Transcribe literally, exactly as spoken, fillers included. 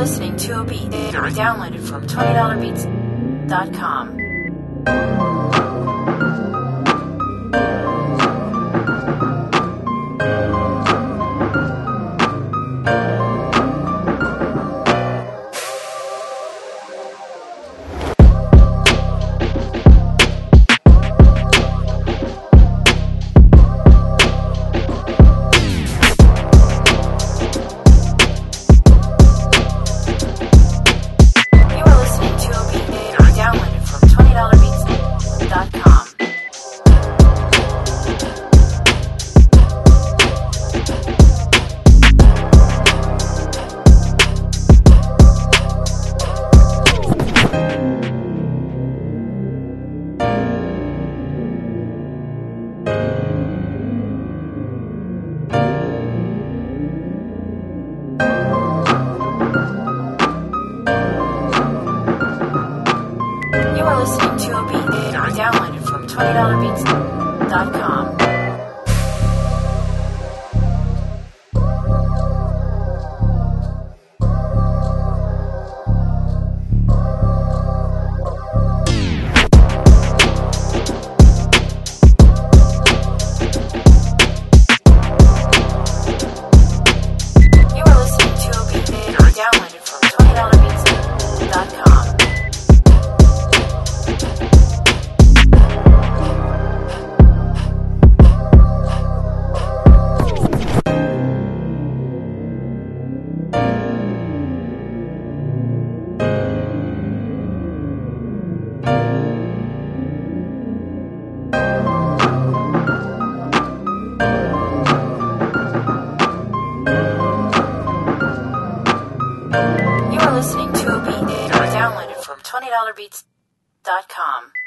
listening to a beat downloaded from twenty dollar beats dot com. You are listening to a beat downloaded from twenty dollar beats dot com. You are listening to a beat downloaded from twenty dollar beats dot com. You are listening to a beat downloaded from twenty dollar beats dot com.